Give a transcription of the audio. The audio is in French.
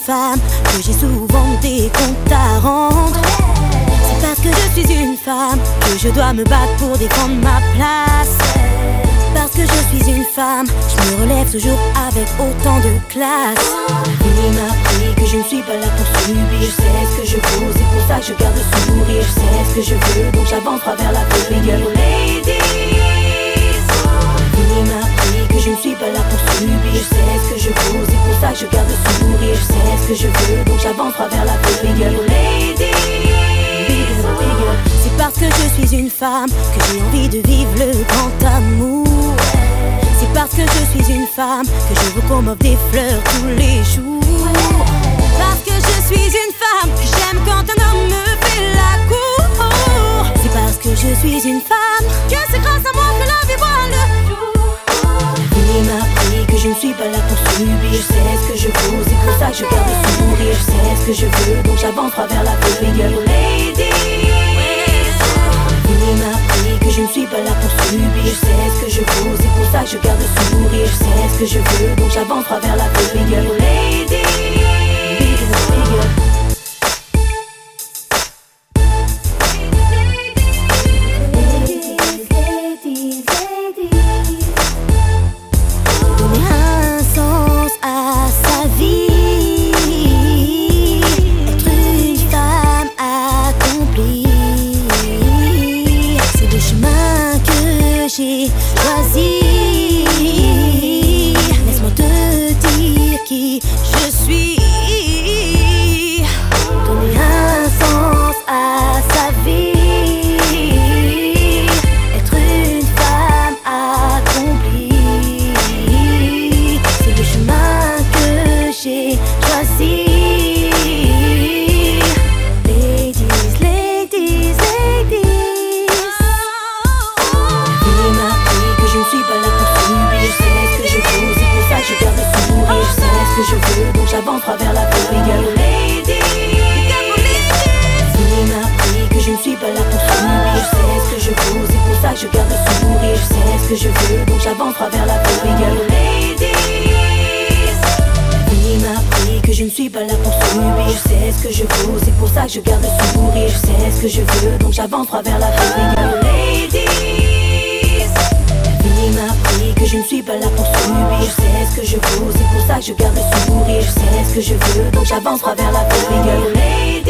femme, que j'ai souvent des comptes à rendre. C'est parce que je suis une femme que je dois me battre pour défendre ma place. Parce que je suis une femme, je me relève toujours avec autant de classe. Il m'a appris que je ne suis pas là pour subir. Je sais ce que je vaux, c'est pour ça que je garde le sourire. Je sais ce que je veux, donc j'avance vers la foule. Big girl ladies. Il m'a appris que je ne suis pas là pour subir. Je sais ce que je vaux, c'est pour ça que je garde le sourire. Je sais ce que je veux, donc j'avance vers la foule. Big girl ladies. C'est parce que je suis une femme que j'ai envie de vivre le grand amour. C'est parce que je suis une femme que je veux qu'on m'offre des fleurs tous les jours. Parce que je suis une femme que j'aime quand un homme me fait la cour. C'est parce que je suis une femme que c'est grâce à moi que la vie voit le jour. Il m'a appris que je ne suis pas là pour subir. Je sais ce que je vaux, c'est pour ça que je garde le sourire. Je sais ce que je veux, donc j'avance vers la foule. Big girl ladies. Il m'a appris que je ne suis pas là pour subir. Je sais ce que je vaux, c'est pour ça que je garde le sourire. Je sais ce que je veux, donc j'avance vers la foule. Big girl ladies. Donner un sens à sa vie, être une femme accomplie, c'est le chemin que j'ai choisi. Laisse-moi te dire qui je suis. Donner un sens à sa vie, être une femme accomplie, c'est le chemin que j'ai choisi. Ladies, ladies, ladies. Il m'a appris que je ne suis pas là pour subir. Je sais ce que je vaux, c'est pour ça que je garde le sourire. Je sais ce que je veux, donc j'avance vers la foule. Big girl ladies. Il m'a appris que je ne suis pas là pour subir. Je sais ce que je vaux, c'est pour ça que je garde le sourire. Je sais ce que je veux, donc j'avance vers la foule. Big girl ladies. Il m'a appris que je ne suis pas là pour subir. Je sais ce que je vaux, c'est pour ça que je garde le sourire. Je sais ce que je veux, donc j'avance vers la foule. Big girl ladies. Il m'a appris que je ne suis pas là pour subir. Je sais ce que je vaux, c'est pour ça que je garde le sourire. Je sais ce que je veux, donc j'avance vers la foule. Big girl ladies.